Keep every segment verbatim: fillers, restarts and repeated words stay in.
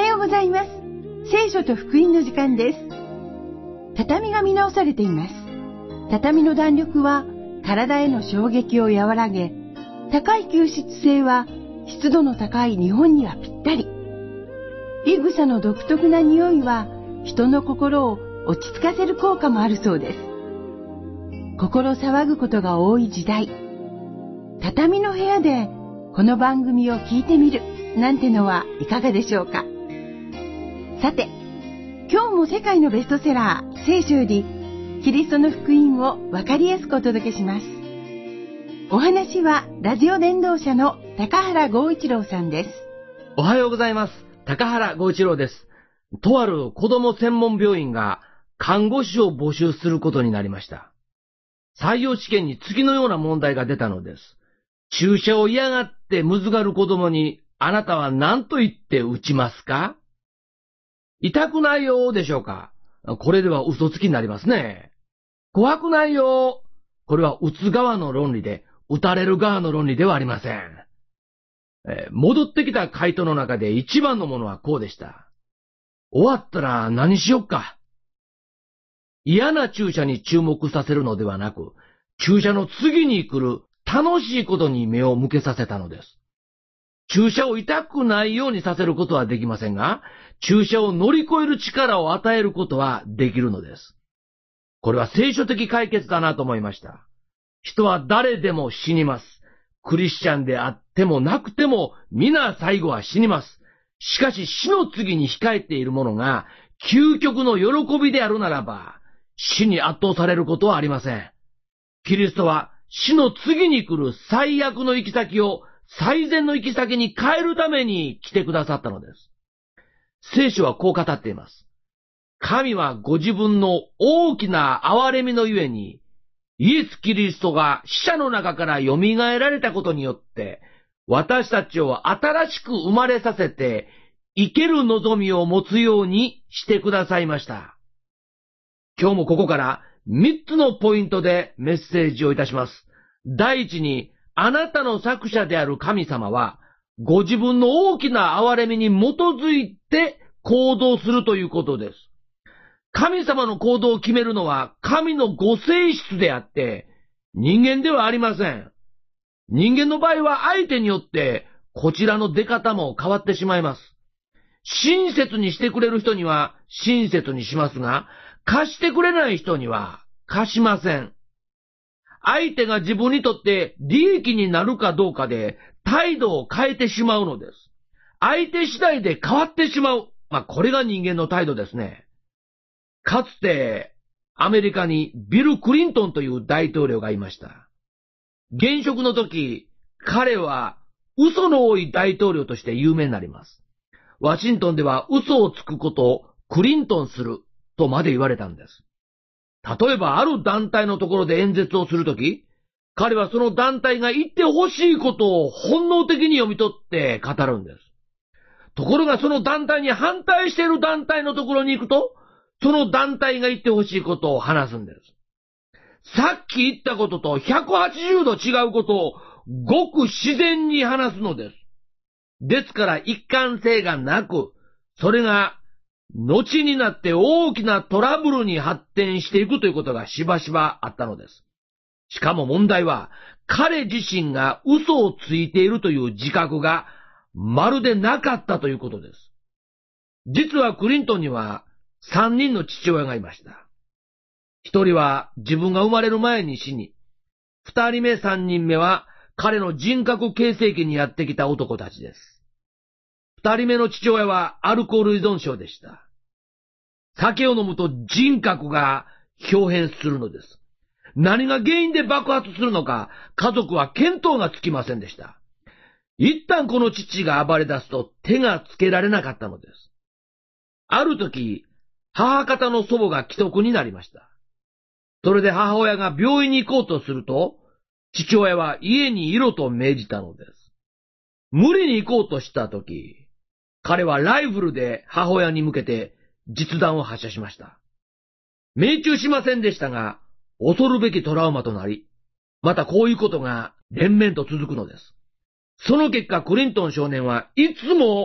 ようございます。聖書と福音の時間です。畳が見直されています。畳の弾力は体への衝撃を和らげ、高い吸湿性は湿度の高い日本にはぴったり。いぐさの独特な匂いは人の心を落ち着かせる効果もあるそうです。心騒ぐことが多い時代、畳の部屋でこの番組を聞いてみるなんてのはいかがでしょうか。さて、今日も世界のベストセラー聖書よりキリストの福音をわかりやすくお届けします。お話はラジオ伝道者の高原剛一郎さんです。 おはようございます。高原剛一郎です。とある子供専門病院が看護師を募集することになりました。採用試験に次のような問題が出たのです。注射を嫌がってむずがる子供に、あなたは何と言って打ちますか？痛くないよでしょうか？これでは嘘つきになりますね。怖くないよ。これは打つ側の論理で、打たれる側の論理ではありません。えー、戻ってきた回答の中で一番のものはこうでした。終わったら何しよっか。嫌な注射に注目させるのではなく、注射の次に来る楽しいことに目を向けさせたのです。注射を痛くないようにさせることはできませんが、注射を乗り越える力を与えることはできるのです。これは聖書的解決だなと思いました。人は誰でも死にます。クリスチャンであってもなくても皆最後は死にます。しかし死の次に控えているものが究極の喜びであるならば、死に圧倒されることはありません。キリストは死の次に来る最悪の行き先を最善の行き先に変えるために来てくださったのです。聖書はこう語っています。神はご自分の大きな憐れみのゆえに、イエス・キリストが死者の中から蘇られたことによって、私たちを新しく生まれさせて、生ける望みを持つようにしてくださいました。今日もここから三つのポイントでメッセージをいたします。第一に、あなたの作者である神様は、ご自分の大きな憐れみに基づいて行動するということです。神様の行動を決めるのは神のご性質であって、人間ではありません。人間の場合は相手によってこちらの出方も変わってしまいます。親切にしてくれる人には親切にしますが、貸してくれない人には貸しません。相手が自分にとって利益になるかどうかで態度を変えてしまうのです。相手次第で変わってしまう。まあ、これが人間の態度ですね。かつてアメリカにビル・クリントンという大統領がいました。現職の時、彼は嘘の多い大統領として有名になります。ワシントンでは嘘をつくことをクリントンするとまで言われたんです。例えばある団体のところで演説をするとき、彼はその団体が言ってほしいことを本能的に読み取って語るんです。ところがその団体に反対している団体のところに行くと、その団体が言ってほしいことを話すんです。さっき言ったこととひゃくはちじゅうど違うことをごく自然に話すのです。ですから一貫性がなく、それが後になって大きなトラブルに発展していくということがしばしばあったのです。しかも問題は、彼自身が嘘をついているという自覚がまるでなかったということです。実はクリントンには三人の父親がいました。一人は自分が生まれる前に死に、二人目三人目は彼の人格形成期にやってきた男たちです。二人目の父親はアルコール依存症でした。酒を飲むと人格が表変するのです。何が原因で爆発するのか、家族は見当がつきませんでした。一旦この父が暴れ出すと手がつけられなかったのです。ある時、母方の祖母が危篤になりました。それで母親が病院に行こうとすると、父親は家にいろと命じたのです。無理に行こうとした時、彼はライフルで母親に向けて実弾を発射しました。命中しませんでしたが、恐るべきトラウマとなり、またこういうことが連綿と続くのです。その結果、クリントン少年はいつも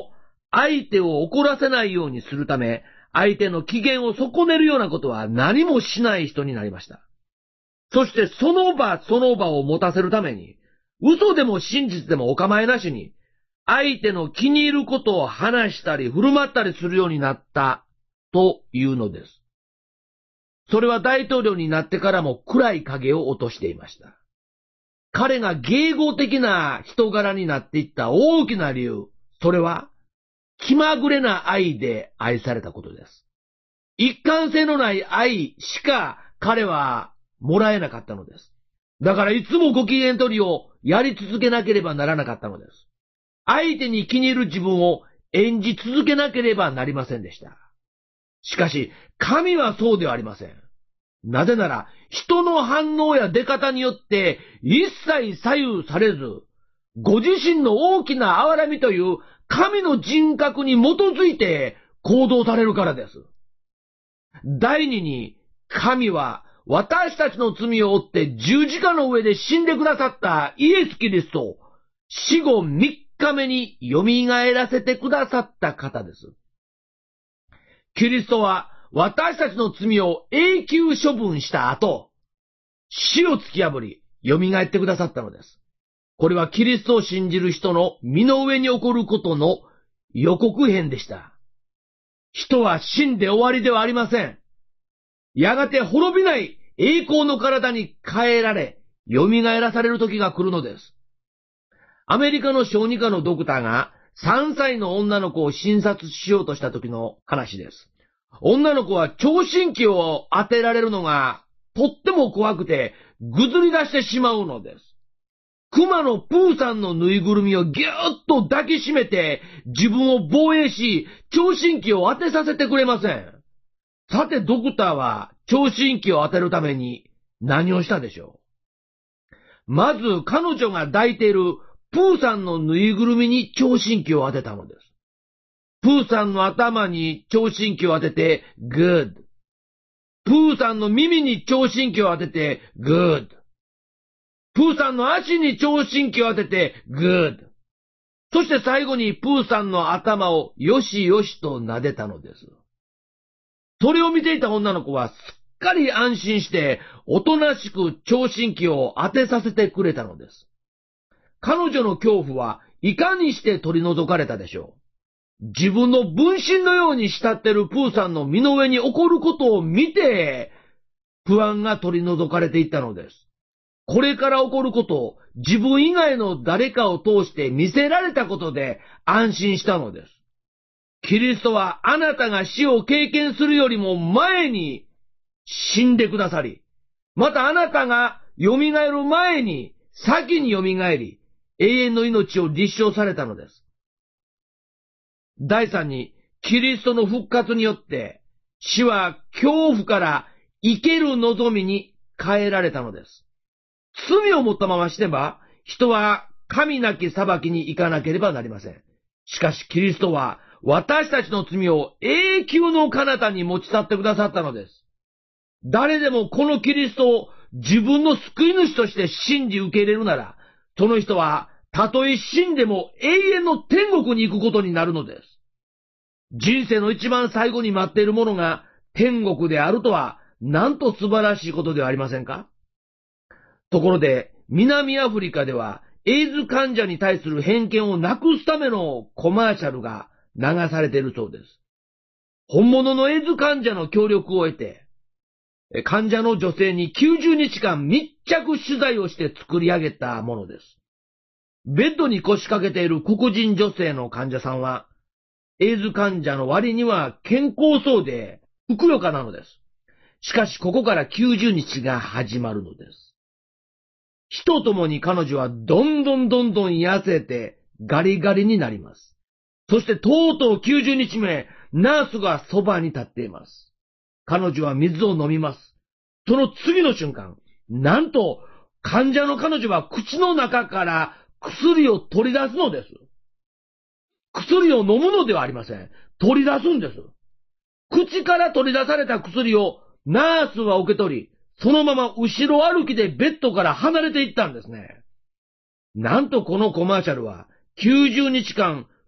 相手を怒らせないようにするため、相手の機嫌を損ねるようなことは何もしない人になりました。そしてその場その場を持たせるために、嘘でも真実でもお構いなしに、相手の気に入ることを話したり振る舞ったりするようになったというのです。それは大統領になってからも暗い影を落としていました。彼が迎合的な人柄になっていった大きな理由、それは気まぐれな愛で愛されたことです。一貫性のない愛しか彼はもらえなかったのです。だからいつもご機嫌取りをやり続けなければならなかったのです。相手に気に入る自分を演じ続けなければなりませんでした。しかし、神はそうではありません。なぜなら、人の反応や出方によって一切左右されず、ご自身の大きな憐れみという神の人格に基づいて行動されるからです。第二に、神は私たちの罪を負って十字架の上で死んでくださったイエス・キリストを死後三日目に蘇らせてくださった方です。キリストは私たちの罪を永久処分した後、死を突き破り蘇ってくださったのです。これはキリストを信じる人の身の上に起こることの予告編でした。人は死んで終わりではありません。やがて滅びない栄光の体に変えられ、蘇らされる時が来るのです。アメリカの小児科のドクターがさんさいの女の子を診察しようとした時の話です。女の子は聴診器を当てられるのがとっても怖くてぐずり出してしまうのです。熊のプーさんのぬいぐるみをぎゅーっと抱きしめて自分を防衛し、聴診器を当てさせてくれません。さてドクターは聴診器を当てるために何をしたでしょう。まず彼女が抱いているプーさんのぬいぐるみに聴診器を当てたのです。プーさんの頭に聴診器を当てて、good。プーさんの耳に聴診器を当てて、good。プーさんの足に聴診器を当てて、good。そして最後にプーさんの頭をよしよしと撫でたのです。それを見ていた女の子はすっかり安心して、おとなしく聴診器を当てさせてくれたのです。彼女の恐怖はいかにして取り除かれたでしょう。自分の分身のように慕ってるプーさんの身の上に起こることを見て、不安が取り除かれていったのです。これから起こることを自分以外の誰かを通して見せられたことで安心したのです。キリストはあなたが死を経験するよりも前に死んでくださり、またあなたが蘇る前に先に蘇り、永遠の命を立証されたのです。第三に、キリストの復活によって、死は恐怖から生ける望みに変えられたのです。罪を持ったまま死ねば、人は神なき裁きに行かなければなりません。しかしキリストは、私たちの罪を永久の彼方に持ち去ってくださったのです。誰でもこのキリストを自分の救い主として信じ受け入れるなら、その人はたとえ死んでも永遠の天国に行くことになるのです。人生の一番最後に待っているものが天国であるとは、なんと素晴らしいことではありませんか？ところで、南アフリカでは、エイズ患者に対する偏見をなくすためのコマーシャルが流されているそうです。本物のエイズ患者の協力を得て、患者の女性にきゅうじゅうにちかん密着取材をして作り上げたものです。ベッドに腰掛けている黒人女性の患者さんは、エイズ患者の割には健康そうで、ふくよかなのです。しかしここからきゅうじゅうにちが始まるのです。死とともに彼女はどんどんどんどん痩せてガリガリになります。そしてとうとうきゅうじゅうにちめ、ナースがそばに立っています。彼女は水を飲みます。その次の瞬間、なんと患者の彼女は口の中から薬を取り出すのです。薬を飲むのではありません。取り出すんです。口から取り出された薬をナースは受け取り、そのまま後ろ歩きでベッドから離れていったんですね。なんとこのコマーシャルはきゅうじゅうにちかん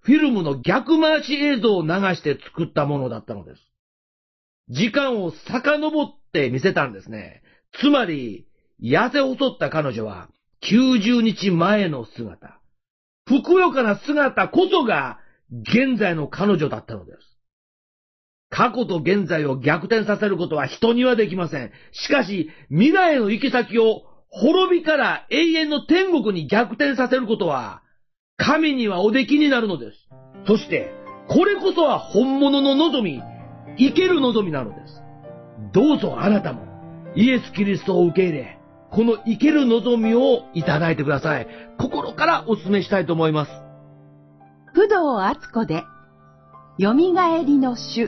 フィルムの逆回し映像を流して作ったものだったのです。時間を遡って見せたんですね。つまり、痩せ細った彼女はきゅうじゅうにちまえの姿。ふくよかな姿こそが現在の彼女だったのです。過去と現在を逆転させることは人にはできません。しかし、未来の行き先を滅びから永遠の天国に逆転させることは、神にはおできになるのです。そして、これこそは本物の望み、生ける望みなのです。どうぞあなたも、イエス・キリストを受け入れ、この生ける望みをいただいてください。心からお勧めしたいと思います。 工藤敦子で、よみがえりの主。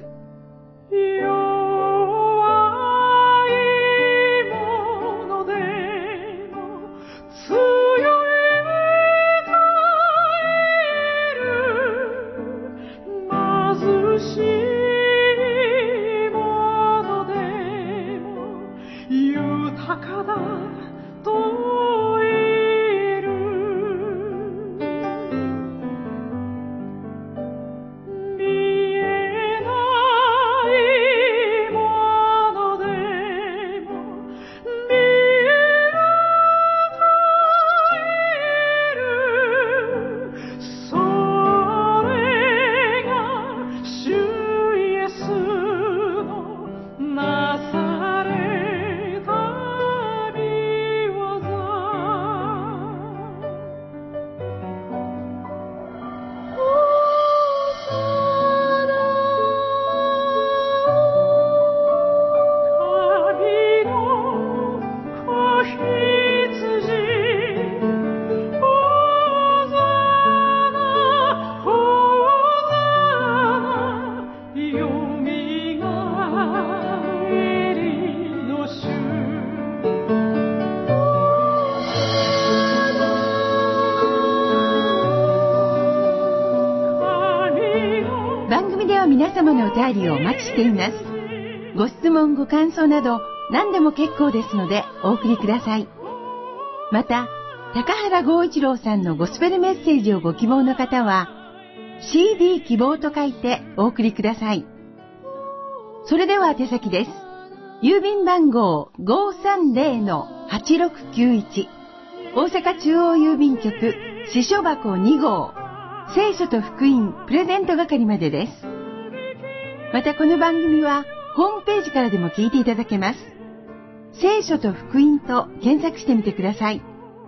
番組では皆様のお便りをお待ちしています。ご質問、ご感想など何でも結構ですのでお送りください。また、高原剛一郎さんのゴスペルメッセージをご希望の方は シーディー 希望と書いてお送りください。それでは宛先です。郵便番号 ごーさんぜろのはちろくきゅういち 大阪中央郵便局支所箱に号聖書と福音プレゼント係までです。またこの番組はホームページからでも聞いていただけます。聖書と福音と検索してみてください。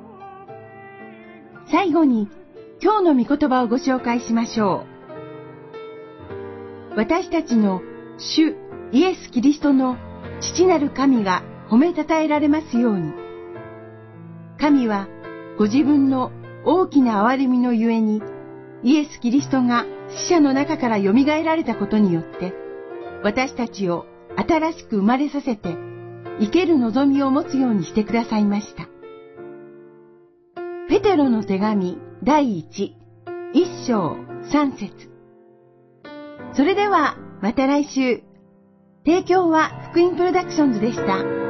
最後に今日の御言葉をご紹介しましょう。私たちの主イエス・キリストの父なる神が褒めたたえられますように。神はご自分の大きな憐れみのゆえにイエス・キリストが死者の中からよみがえられたことによって私たちを新しく生まれさせて生ける望みを持つようにしてくださいました。ペテロの手紙第一、一章三節。それではまた来週。提供は福音プロダクションズでした。